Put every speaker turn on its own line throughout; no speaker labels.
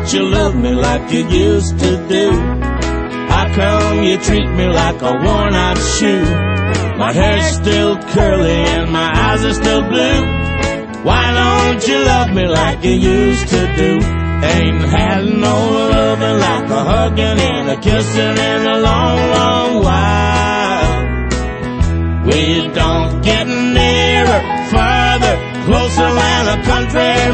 don't you love me like you used to do? How come you treat me like a worn-out shoe? My hair's still curly and my eyes are still blue. Why don't you love me like you used to do? Ain't had no loving like a hugging and a kissing in a long, long while. We don't get nearer, farther, closer than a country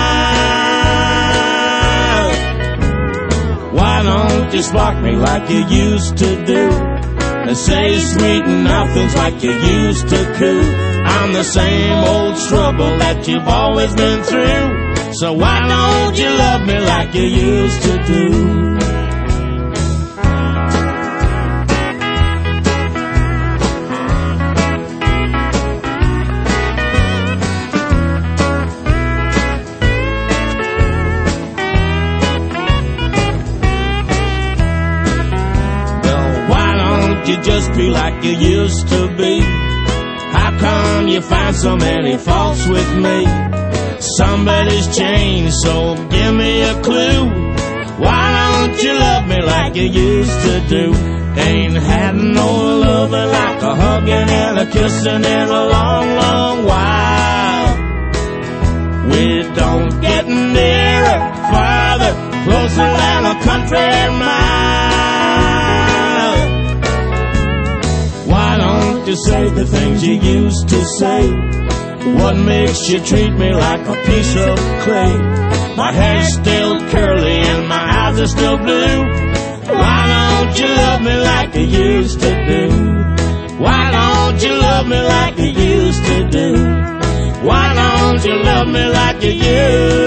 mile. Why don't you spark me like you used to do? And say sweet nothings like you used to coo. I'm the same old trouble that you've always been through. So why don't you love me like you used to do? You just be like you used to be. How come you find so many faults with me? Somebody's changed, so give me a clue. Why don't you love me like you used to do? Ain't had no loving like a hugging and a kissing in a long, long while. We don't get nearer, farther, closer than a country mile. To say the things you used to say. What makes you treat me like a piece of clay? My hair's still curly and my eyes are still blue. Why don't you love me like you used to do? Why don't you love me like you used to do? Why don't you love me like you used to do?